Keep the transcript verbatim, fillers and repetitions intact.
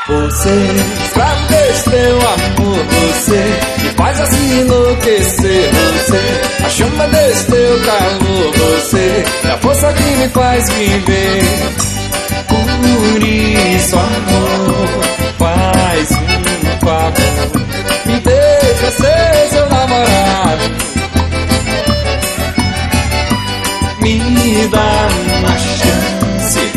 Você, escravo desse teu amor, você me faz assim enlouquecer. Você, a chama desse teu calor, você é a força que me faz viver. Por isso, amor,